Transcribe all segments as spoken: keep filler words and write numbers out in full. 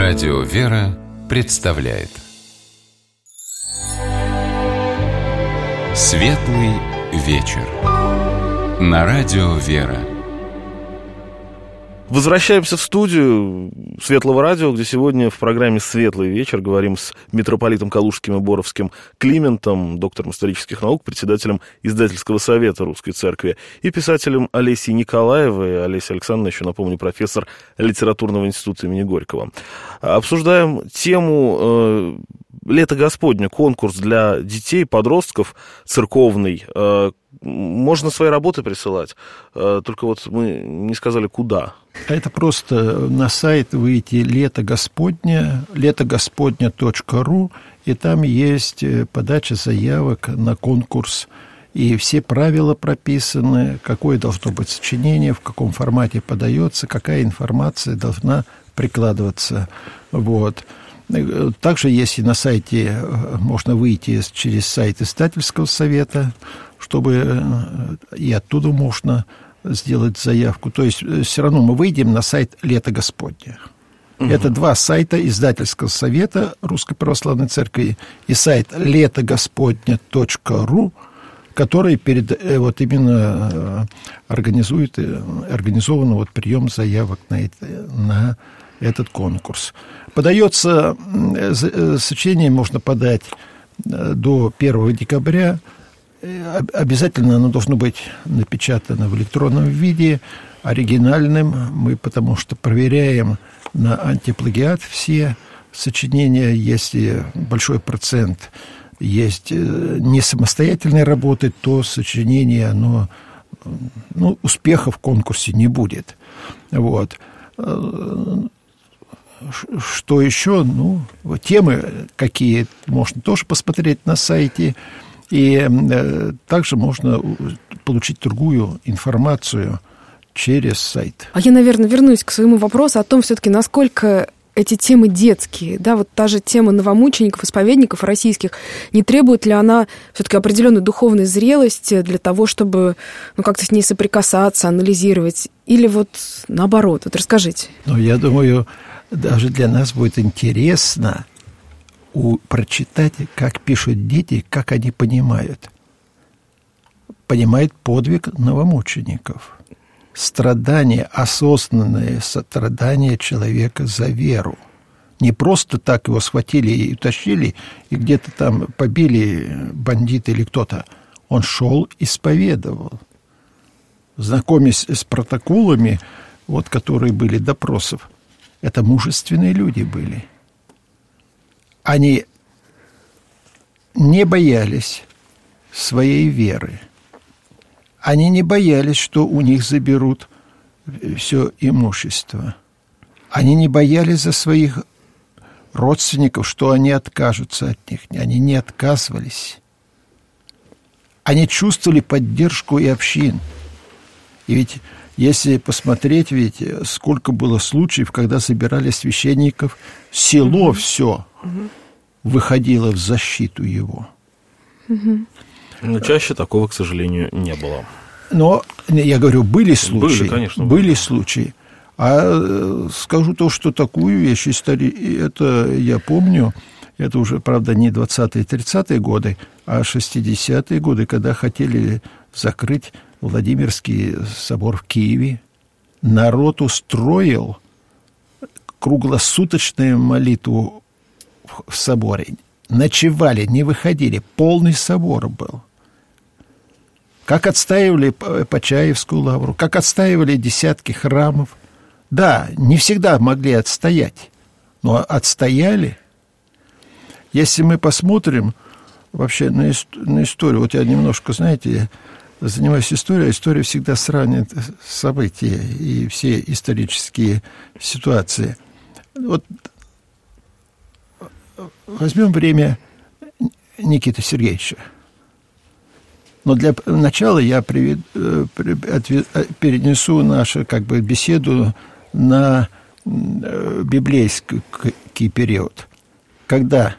Радио «Вера» представляет Светлый вечер на Радио «Вера». Возвращаемся в студию Светлого радио, где сегодня в программе «Светлый вечер» говорим с митрополитом Калужским и Боровским Климентом, доктором исторических наук, председателем издательского совета Русской Церкви, и писателем Олесей Николаевой. Олеся Александровна, еще напомню, профессор литературного института имени Горького. Обсуждаем тему э, «Лето Господне», конкурс для детей, подростков церковный. Э, можно свои работы присылать, э, только вот мы не сказали, куда. Это просто на сайт выйти «Лето Господне», лето господне точка ру, и там есть подача заявок на конкурс, и все правила прописаны, какое должно быть сочинение, в каком формате подается, какая информация должна прикладываться. Вот. Также, если на сайте можно выйти через сайт издательского совета, чтобы и оттуда можно сделать заявку. То есть все равно мы выйдем на сайт «Лето Господне». Угу. Это два сайта издательского совета Русской Православной Церкви и сайт лето господне точка ру, который перед, вот именно организует, организован вот прием заявок на, это, на этот конкурс. Подается, сочинение можно подать до первого декабря. Обязательно оно должно быть напечатано в электронном виде, оригинальным. Мы потому что проверяем на антиплагиат все сочинения. Если большой процент есть не самостоятельной работы, то сочинение, оно, ну, успеха в конкурсе не будет. Вот. Что еще? Ну, темы какие можно тоже посмотреть на сайте. И э, также можно получить другую информацию через сайт. А я, наверное, вернусь к своему вопросу о том, все-таки, насколько эти темы детские. Да, вот та же тема новомучеников, исповедников российских, не требует ли она все-таки определенной духовной зрелости для того, чтобы, ну, как-то с ней соприкасаться, анализировать? Или вот наоборот? Вот расскажите. Ну, я думаю, даже для нас будет интересно У, прочитать, как пишут дети, как они понимают. Понимают подвиг новомучеников. Страдания, осознанное страдание человека за веру. Не просто так его схватили и утащили, и где-то там побили бандиты или кто-то. Он шел, исповедовал. Знакомясь с протоколами, вот, которые были допросов, это мужественные люди были. Они не боялись своей веры. Они не боялись, что у них заберут все имущество. Они не боялись за своих родственников, что они откажутся от них. Они не отказывались. Они чувствовали поддержку и общин. И ведь, если посмотреть, ведь сколько было случаев, когда забирали священников, село все выходило в защиту его. Но чаще такого, к сожалению, не было. Но, я говорю, были случаи. Были, конечно. Были были. случаи. А скажу то, что такую вещь, это я помню, это уже, правда, не двадцатые-тридцатые годы, а шестидесятые годы, когда хотели закрыть Владимирский собор в Киеве. Народ устроил круглосуточную молитву в соборе. Ночевали, не выходили. Полный собор был. Как отстаивали Почаевскую лавру, как отстаивали десятки храмов. Да, не всегда могли отстоять, но отстояли. Если мы посмотрим вообще на, ист- на историю, вот я немножко, знаете, занимаюсь историей, история всегда сравнивает события и все исторические ситуации. Вот возьмем время Никиты Сергеевича. Но для начала я привед, перенесу нашу как бы беседу на библейский период, когда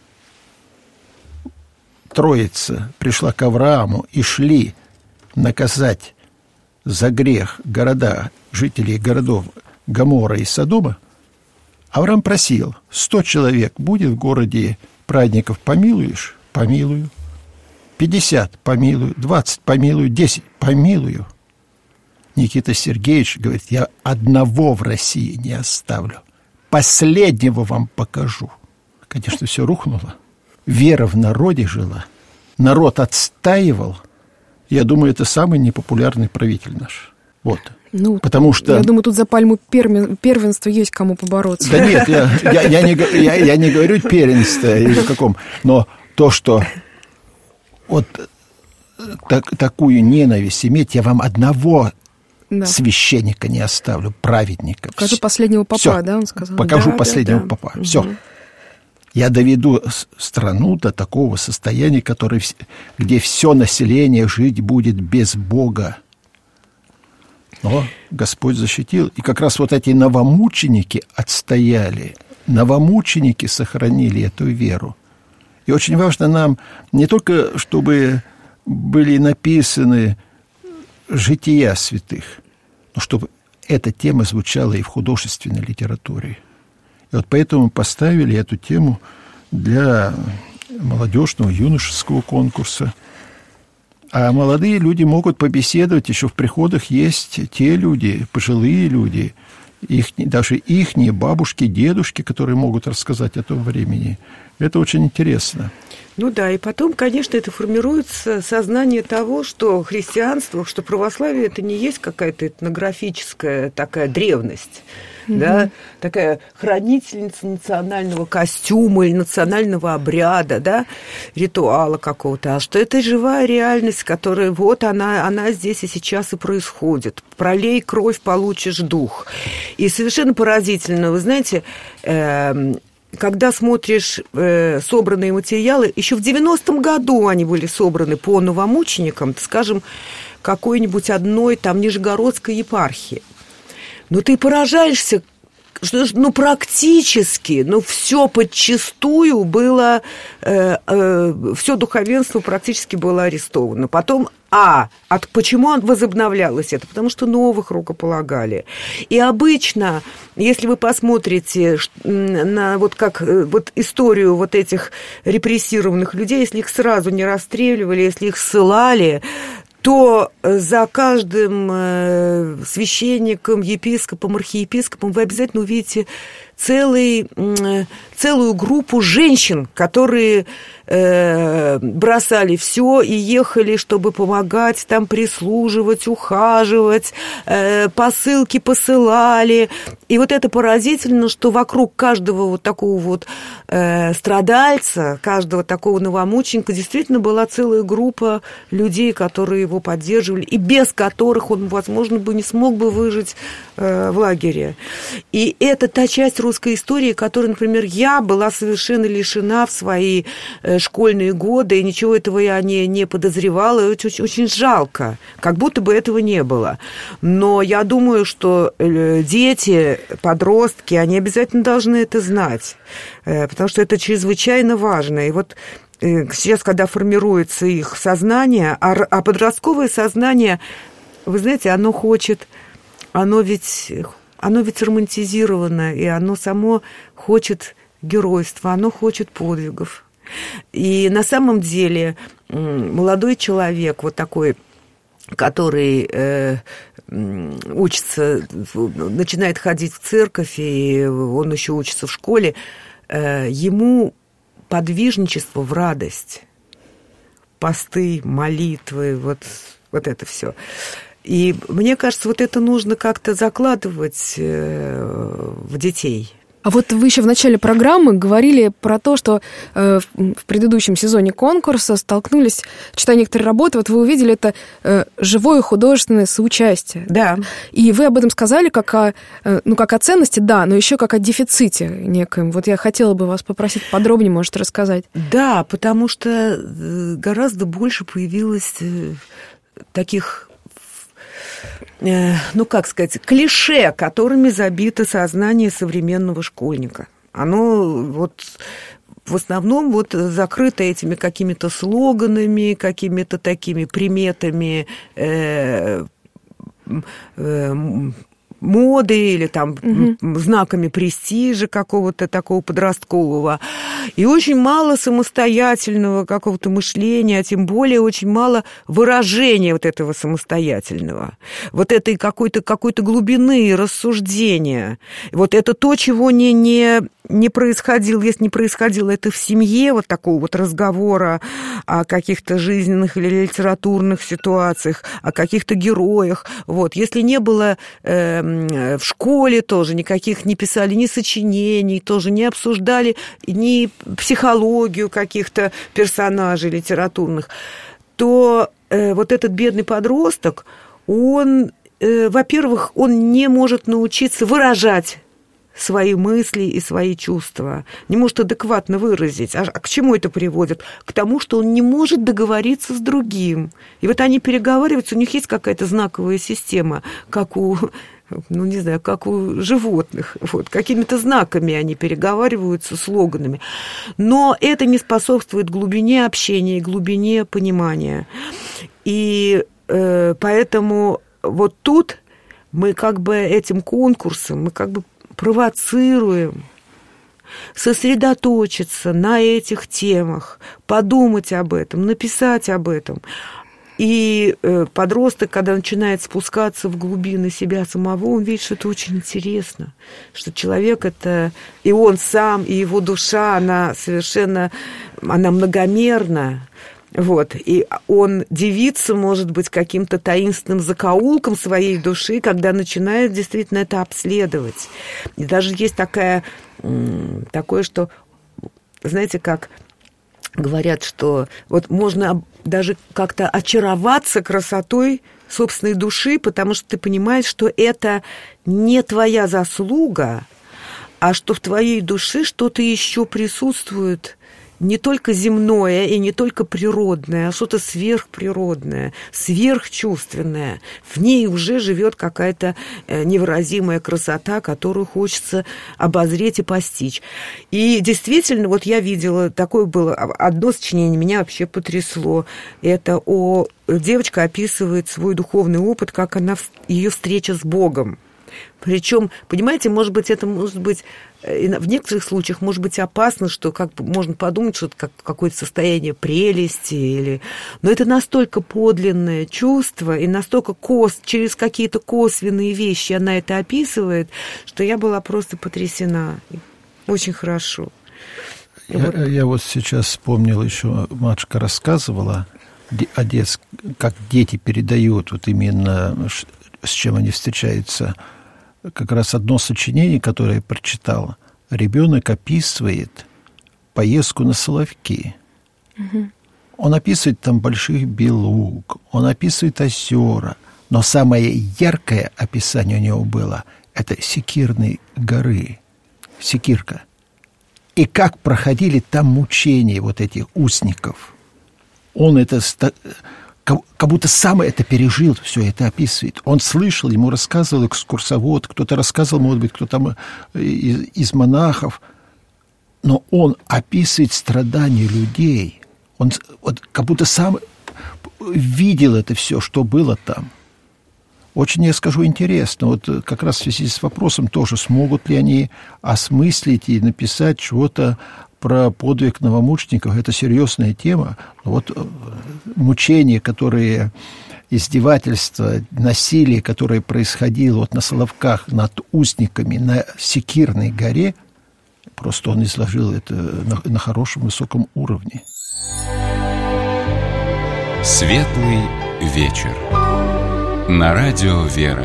Троица пришла к Аврааму и шли наказать за грех города, жителей городов Гомора и Содома, Авраам просил, сто человек будет в городе праведников, помилуешь? Помилую. пятьдесят помилую, двадцать помилую, десять помилую. Никита Сергеевич говорит, я одного в России не оставлю. Последнего вам покажу. Конечно, все рухнуло. Вера в народе жила. Народ отстаивал. Я думаю, это самый непопулярный правитель наш. Вот. Ну, потому что... Я думаю, тут за пальму первенства есть кому побороться. Да нет, я, я, я, не, я, я не говорю первенство или в каком. Но то, что вот так, такую ненависть иметь, я вам одного да. священника не оставлю, праведника. Покажу последнего попа, Всё. Да, он сказал? Покажу да, последнего да, да. попа. Угу. Все. Я доведу страну до такого состояния, который, где все население жить будет без Бога. Но Господь защитил. И как раз вот эти новомученики отстояли. Новомученики сохранили эту веру. И очень важно нам не только, чтобы были написаны жития святых, но чтобы эта тема звучала и в художественной литературе. И вот поэтому поставили эту тему для молодежного, юношеского конкурса. А молодые люди могут побеседовать, еще в приходах есть те люди, пожилые люди, их, даже ихние бабушки, дедушки, которые могут рассказать о том времени. Это очень интересно. Ну да, и потом, конечно, это формируется сознание того, что христианство, что православие – это не есть какая-то этнографическая такая древность, mm-hmm. да, такая хранительница национального костюма или национального обряда, да, ритуала какого-то, а что это живая реальность, которая вот она, она здесь и сейчас и происходит. Пролей кровь, получишь дух. И совершенно поразительно, вы знаете, э- когда смотришь э, собранные материалы, еще в девяностом году они были собраны по новомученикам, скажем, какой-нибудь одной там Нижегородской епархии. Но ты поражаешься, что ну, практически, ну, все подчистую было, э, э, все духовенство практически было арестовано. Потом, а, от, почему возобновлялось это? Потому что новых рукополагали. И обычно, если вы посмотрите на вот как вот историю вот этих репрессированных людей, если их сразу не расстреливали, если их ссылали, то за каждым священником, епископом, архиепископом вы обязательно увидите целый, целую группу женщин, которые бросали все и ехали, чтобы помогать, там прислуживать, ухаживать, посылки посылали. И вот это поразительно, что вокруг каждого вот такого вот страдальца, каждого такого новомученика действительно была целая группа людей, которые его поддерживали, и без которых он, возможно, бы не смог бы выжить в лагере. И это та часть русской истории, которой, например, я была совершенно лишена в свои школьные годы, и ничего этого я не, не подозревала, и очень, очень жалко, как будто бы этого не было. Но я думаю, что дети, подростки, они обязательно должны это знать, потому что это чрезвычайно важно. И вот сейчас, когда формируется их сознание, а, а подростковое сознание, вы знаете, оно хочет, оно ведь, оно ведь романтизировано, и оно само хочет геройства, оно хочет подвигов. И на самом деле молодой человек, вот такой, который э, учится, начинает ходить в церковь, и он еще учится в школе, э, ему подвижничество в радость, посты, молитвы, вот, вот это все. И мне кажется, вот это нужно как-то закладывать э, в детей. А вот вы еще в начале программы говорили про то, что э, в предыдущем сезоне конкурса столкнулись, читая некоторые работы, вот вы увидели это э, живое художественное соучастие. Да. И вы об этом сказали как о, э, ну, как о ценности, да, но еще как о дефиците некоем. Вот я хотела бы вас попросить подробнее, может, рассказать. Да, потому что гораздо больше появилось таких... ну, как сказать, клише, которыми забито сознание современного школьника. Оно вот в основном вот закрыто этими какими-то слоганами, какими-то такими приметами э, э, моды или там угу. знаками престижа какого-то такого подросткового. И очень мало самостоятельного какого-то мышления, а тем более очень мало выражения вот этого самостоятельного. Вот этой какой-то, какой-то глубины рассуждения. Вот это то, чего не, не, не происходило, если не происходило это в семье, вот такого вот разговора о каких-то жизненных или литературных ситуациях, о каких-то героях. Вот. Если не было э, в школе тоже никаких, не писали ни сочинений, тоже не обсуждали ни психологию каких-то персонажей литературных, то э, вот этот бедный подросток, он, э, во-первых, он не может научиться выражать свои мысли и свои чувства, не может адекватно выразить. А к чему это приводит? К тому, что он не может договориться с другим. И вот они переговариваются, у них есть какая-то знаковая система, как у, ну, не знаю, как у животных. Вот, какими-то знаками они переговариваются, слоганами. Но это не способствует глубине общения и глубине понимания. И э, поэтому вот тут мы как бы этим конкурсом, мы как бы провоцируем сосредоточиться на этих темах, подумать об этом, написать об этом. И э, подросток, когда начинает спускаться в глубины себя самого, он видит, что это очень интересно, что человек это и он сам, и его душа, она совершенно, она многомерна. Вот, и он дивится, может быть, каким-то таинственным закоулком своей души, когда начинает действительно это обследовать. И даже есть такая, такое, что, знаете, как говорят, что вот можно даже как-то очароваться красотой собственной души, потому что ты понимаешь, что это не твоя заслуга, а что в твоей душе что-то еще присутствует, не только земное и не только природное, а что-то сверхприродное, сверхчувственное. В ней уже живет какая-то невыразимая красота, которую хочется обозреть и постичь. И действительно, вот я видела, такое было одно сочинение, меня вообще потрясло. Это о... девочка описывает свой духовный опыт, как она, ее встреча с Богом. Причем, понимаете, может быть, это может быть в некоторых случаях может быть опасно, что как бы можно подумать, что это как какое-то состояние прелести, или... но это настолько подлинное чувство, и настолько кос... через какие-то косвенные вещи она это описывает, что я была просто потрясена. Очень хорошо. Я вот, я вот сейчас вспомнил, еще матушка рассказывала о дет... как дети передают вот именно с чем они встречаются. Как раз одно сочинение, которое я прочитал, ребенок описывает поездку на Соловки. Угу. Он описывает там больших белуг, он описывает озера, но самое яркое описание у него было – это Секирной горы, Секирка. И как проходили там мучения вот этих узников. Он это... как будто сам это пережил, все это описывает. Он слышал, ему рассказывал экскурсовод, кто-то рассказывал, может быть, кто там из, из монахов, но он описывает страдания людей. Он вот, как будто сам видел это все, что было там. Очень, я скажу, интересно. Вот как раз в связи с вопросом тоже, смогут ли они осмыслить и написать чего-то про подвиг новомучеников. Это серьезная тема. Вот мучения, которые, издевательства, насилие, которое происходило вот на Соловках над узниками на Секирной горе, просто он изложил это на, на хорошем, высоком уровне. Светлый вечер. На радио «Вера».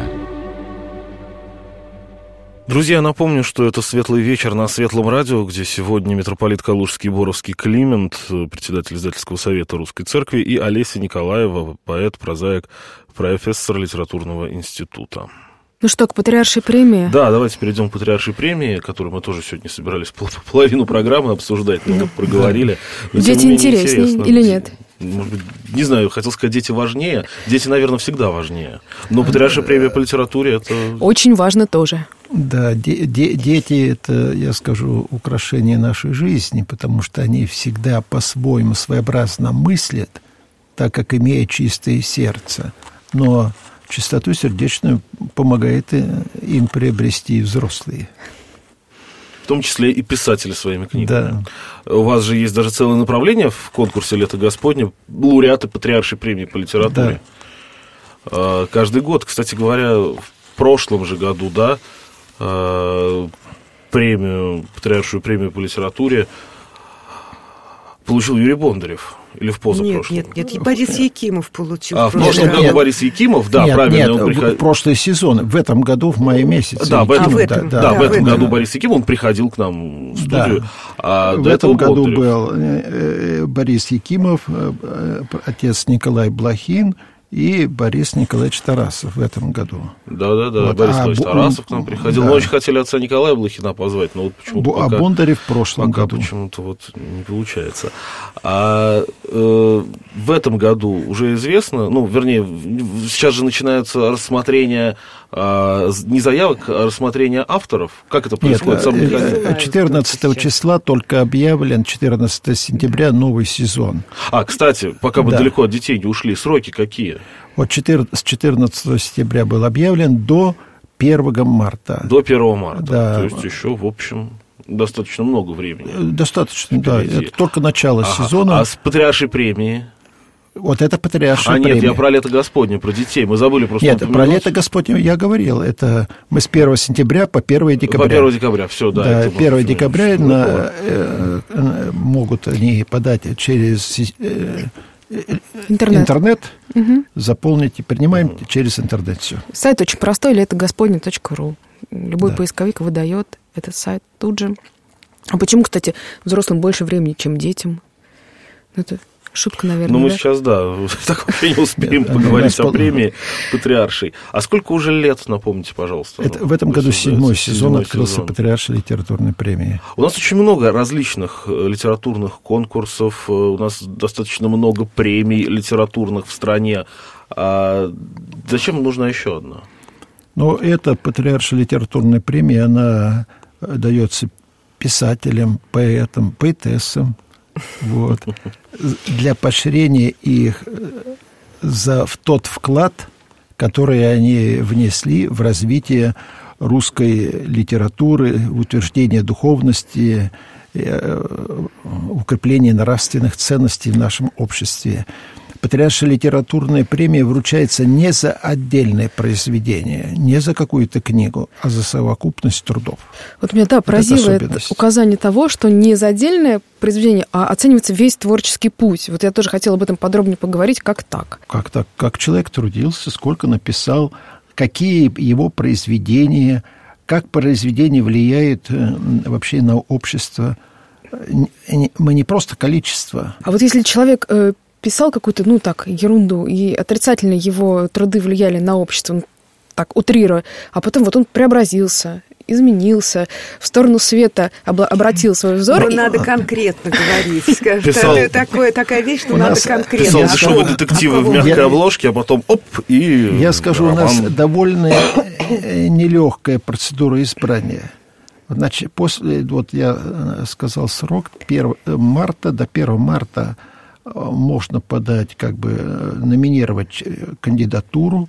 Друзья, напомню, что это «Светлый вечер» на Светлом радио, где сегодня митрополит Калужский и Боровский Климент, председатель издательского совета Русской Церкви, и Олеся Николаева, поэт, прозаик, профессор литературного института. Ну что, к патриаршей премии? Да, давайте перейдем к патриаршей премии, которую мы тоже сегодня собирались половину программы обсуждать, но мы проговорили. Но, дети интереснее или нет? Может быть, не знаю, хотел сказать, дети важнее. Дети, наверное, всегда важнее. Но патриаршая премия по литературе – это... Очень важно тоже. Да, де- де- дети – это, я скажу, украшение нашей жизни, потому что они всегда по-своему своеобразно мыслят, так как имеют чистое сердце. Но чистоту сердечную помогает им приобрести взрослые. В том числе и писатели своими книгами. Да. У вас же есть даже целое направление в конкурсе «Лето Господне», лауреаты Патриаршей премии по литературе. Да. Каждый год, кстати говоря, в прошлом же году, да, премию, Патриаршую премию по литературе получил Юрий Бондарев. Или в позапрошлом? Нет, нет, нет, и Борис Якимов получил. А, в прошлом году Борис Якимов, да, нет, правильно. Нет, он приход... в прошлый сезон, в этом году, в мае месяце. Да, в этом, а, в этом, да, да, да, в этом году Борис Якимов, он приходил к нам в студию. Да. А в этом году Бондарев. был Борис Якимов, отец Николай Блохин и Борис Николаевич Тарасов в этом году. Да-да-да, вот. Борис а Николаевич Бо... Тарасов к нам приходил. Да. Мы очень хотели отца Николая Блохина позвать, но вот почему-то Бо... пока... А Бондарев в прошлом пока году. почему-то вот не получается. А э, в этом году уже известно, ну, вернее, сейчас же начинаются рассмотрения э, не заявок, а рассмотрения авторов. Как это происходит? Нет, четырнадцатого числа только объявлен, четырнадцатого сентября новый сезон. А, кстати, пока мы да. далеко от детей не ушли, сроки какие? Вот с четырнадцатого сентября был объявлен до первого марта. До первого марта. Да. То есть еще, в общем, достаточно много времени. Достаточно, да. Это только начало ага. сезона. А с Патриаршей премии? Вот это Патриаршая а, премия. А нет, я про «Лето Господне», про детей. Мы забыли просто Нет, упомянуть. про «Лето Господне» я говорил. Это мы с первого сентября по первое декабря. По первого декабря, все, да. Да, это первого декабря на, э, э, могут они подать через... Э, Интернет, интернет угу. заполнить и принимаем угу. через интернет все. Сайт очень простой, лето господне точка ру. Любой да. поисковик выдает этот сайт тут же. А почему, кстати, взрослым больше времени, чем детям? Это шутка, наверное. Ну, мы да? сейчас, да, так вообще не успеем поговорить о премии Патриаршей. А сколько уже лет, напомните, пожалуйста? Это, в этом году седьмой сезон открылся Патриаршей литературной премии. У нас очень много различных литературных конкурсов, у нас достаточно много премий литературных в стране. А зачем нужна еще одна? Ну, эта Патриаршая литературная премия, она дается писателям, поэтам, поэтессам, вот, для поощрения их за в тот вклад, который они внесли в развитие русской литературы, в утверждение духовности, укрепление нравственных ценностей в нашем обществе. Патриаршая литературная премия вручается не за отдельное произведение, не за какую-то книгу, а за совокупность трудов. Вот меня, да, поразило это указание того, что не за отдельное произведение, а оценивается весь творческий путь. Вот я тоже хотела об этом подробнее поговорить. Как так? Как так? Как человек трудился, сколько написал, какие его произведения, как произведение влияет вообще на общество. Мы не просто количество. А вот если человек писал какую-то, ну так, ерунду, и отрицательно его труды влияли на общество, так, утрируя, а потом вот он преобразился, изменился, в сторону света об- обратил свой взор. Ну, и... надо конкретно говорить. Скажем, писал... это такое, такая вещь, что у надо конкретно. Писал дешевые детективы в мягкой я... обложке, а потом оп, и... Я скажу, роман. У нас довольно нелегкая процедура избрания. Значит, после, вот я сказал срок, первого марта, до первого марта можно подать, как бы номинировать кандидатуру,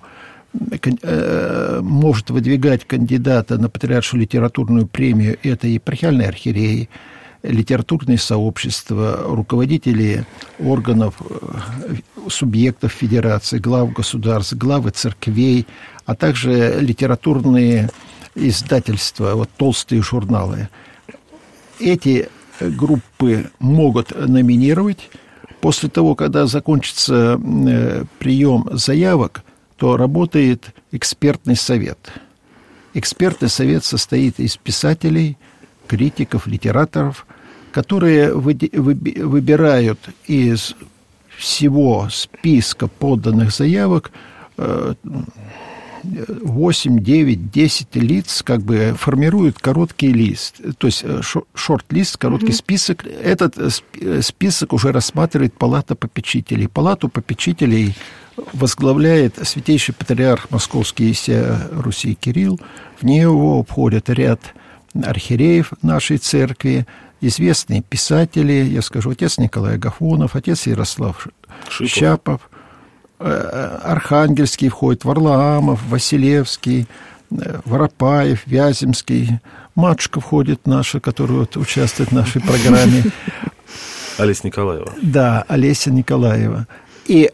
может выдвигать кандидата на Патриаршую литературную премию, это епархиальные архиереи, литературные сообщества, руководители органов, субъектов федерации, глав государств, главы церквей, а также литературные издательства, вот толстые журналы. Эти группы могут номинировать. После того, когда закончится прием заявок, то работает экспертный совет. Экспертный совет состоит из писателей, критиков, литераторов, которые выбирают из всего списка поданных заявок восемь, девять, десять лиц, как бы формируют короткий лист, то есть шорт-лист, короткий mm-hmm. список. Этот список уже рассматривает Палата попечителей. Палату попечителей возглавляет святейший патриарх Московский и всея Руси Кирилл. В него входит ряд архиереев нашей церкви, известные писатели, я скажу, отец Николай Агафонов, отец Ярослав Шипов. Щапов, Архангельский входит, Варлаамов, Василевский, Воропаев, Вяземский, матушка входит наша, которая вот участвует в нашей программе. Олеся Николаева. Да, Олеся Николаева. И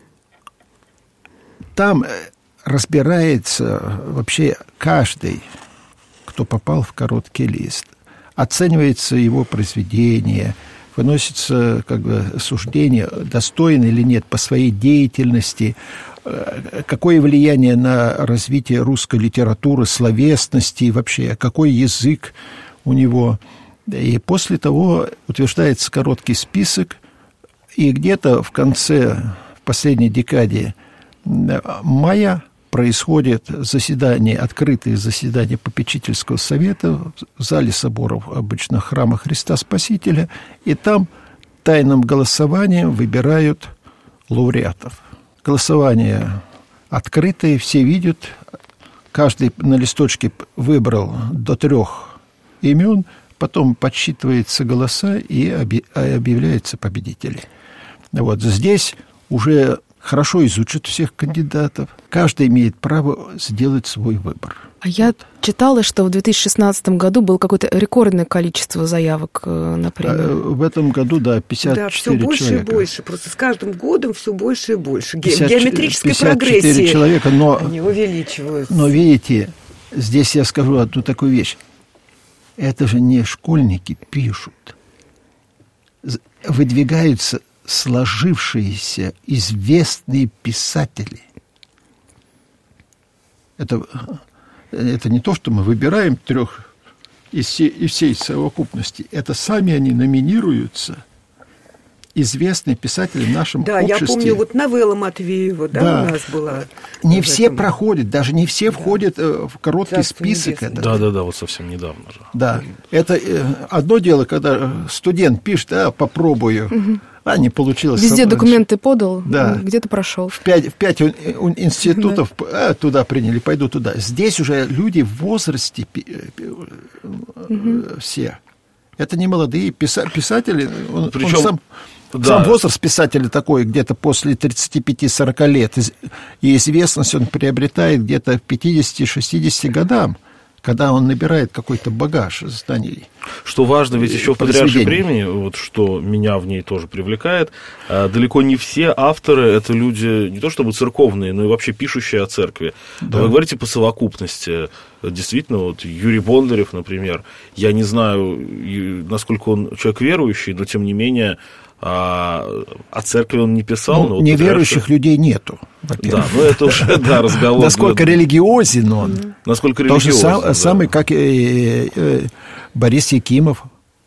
там разбирается вообще каждый, кто попал в короткий лист. Оценивается его произведение, выносится как бы суждение, достоин или нет по своей деятельности, какое влияние на развитие русской литературы, словесности, вообще какой язык у него. И после того утверждается короткий список, и где-то в конце, в последней декаде мая происходит заседание, открытые заседания попечительского совета в зале соборов, обычно храма Христа Спасителя, и там тайным голосованием выбирают лауреатов. Голосование открытое, все видят, каждый на листочке выбрал до трех имен, потом подсчитываются голоса и объявляются победители. Вот здесь уже хорошо изучат всех кандидатов. Каждый имеет право сделать свой выбор. А я читала, что в две тысячи шестнадцатом году было какое-то рекордное количество заявок на премию. В этом году, да, пятьдесят четыре да, все больше человека. и больше. Просто с каждым годом все больше и больше. пятьдесят, Геометрической пятьдесят четыре прогрессии человека, но, они увеличиваются. Но видите, здесь я скажу одну такую вещь. Это же не школьники пишут. Выдвигаются сложившиеся известные писатели. Это, это не то, что мы выбираем трех из всей, из всей совокупности. Это сами они номинируются. Известные писатели в нашем да, обществе. Да, я помню, вот новелла Матвеева, да, да. у нас была. Не все этом... проходят, даже не все да. входят в короткий Царство список. Да-да-да, вот совсем недавно же. Да, это одно дело, когда студент пишет, а, попробую, угу. а не получилось. Везде документы подал, да. где-то прошел. В пять, в пять институтов да. а, туда приняли, пойду туда. Здесь уже люди в возрасте угу. все. Это не молодые писатели, он, Причем... он сам... Да. Сам возраст писателя такой, где-то после тридцати пяти сорока лет, и известность он приобретает где-то к пятидесяти-шестидесяти годам, когда он набирает какой-то багаж знаний. Что важно, ведь еще в «Патриаршей времени», вот что меня в ней тоже привлекает, далеко не все авторы — это люди не то чтобы церковные, но и вообще пишущие о церкви. Да. Вы говорите по совокупности. Действительно, вот Юрий Бондарев, например, я не знаю, насколько он человек верующий, но тем не менее... А о церкви он не писал. Ну, но вот неверующих раньше... людей нету. Да, но это уже да, разговор. Насколько религиозен он. Насколько религиозен. Тот же самый, как Борис Якимов.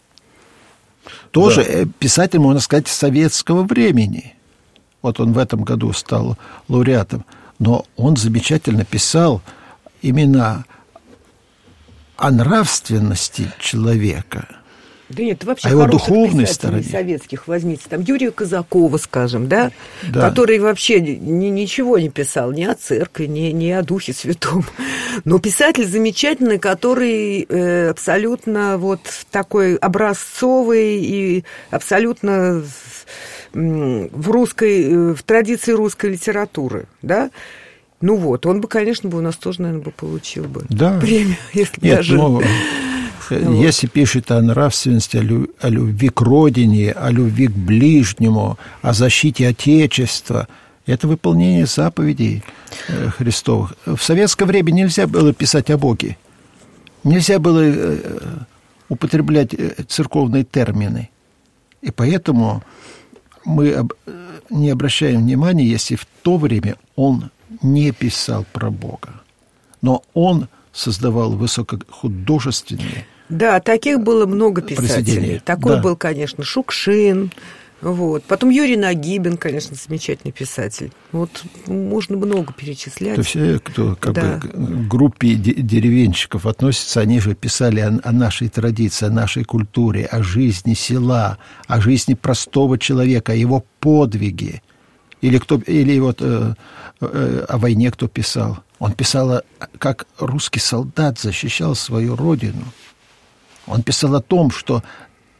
Тоже писатель, можно сказать, советского времени. Вот он в этом году стал лауреатом. Но он замечательно писал именно о нравственности человека. Да нет, вообще а его духовной стороне советских возьмите, там Юрия Казакова, скажем, да, да. который вообще ни, ничего не писал, ни о церкви, ни, ни о Духе Святом, но писатель замечательный, который э, абсолютно вот такой образцовый и абсолютно э, в русской, в традиции русской литературы, да. Ну вот, он бы, конечно, бы у нас тоже, наверное, бы получил бы да. премию, если нет, даже... Но... Если пишет о нравственности, о, люб... о любви к родине, о любви к ближнему, о защите Отечества, это выполнение заповедей Христовых. В советское время нельзя было писать о Боге. Нельзя было употреблять церковные термины. И поэтому мы не обращаем внимания, если в то время он не писал про Бога. Но он создавал высокохудожественные Да, таких было много писателей. Такой да. был, конечно, Шукшин. Вот. Потом Юрий Нагибин, конечно, замечательный писатель. Вот можно много перечислять. То все, кто как да. бы к группе деревенщиков относится, они же писали о, о нашей традиции, о нашей культуре, о жизни села, о жизни простого человека, о его подвиге. Или, кто, или вот э, э, о войне кто писал. Он писал, как русский солдат защищал свою родину. Он писал о том, что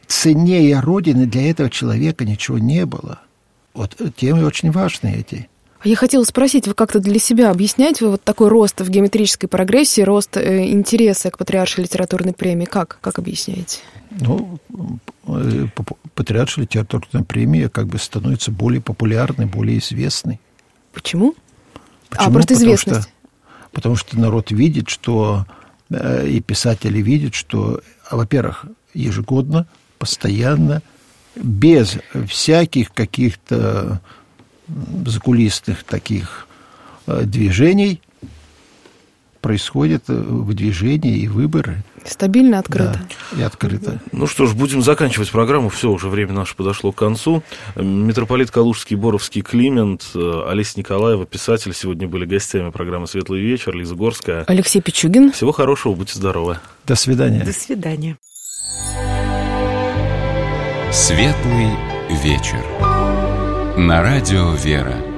ценнее родины для этого человека ничего не было. Вот темы очень важные эти. Я хотела спросить, вы как-то для себя объясняете вы вот такой рост в геометрической прогрессии, рост э, интереса к Патриаршей литературной премии? Как? Как объясняете? Ну, Патриаршая литературная премия как бы становится более популярной, более известной. Почему? Почему? А, просто потому известность. Что, потому что народ видит, что и писатели видят, что, во-первых, ежегодно, постоянно, без всяких каких-то закулисных таких движений происходит выдвижение и выборы. Стабильно, открыто. Да, и открыто. Ну что ж, будем заканчивать программу. Все, уже время наше подошло к концу. Митрополит Калужский, Боровский Климент, Олеся Николаева, писатель, сегодня были гостями программы «Светлый вечер», Лиза Горская. Алексей Пичугин. Всего хорошего, будьте здоровы. До свидания. До свидания. «Светлый вечер» на радио «Вера».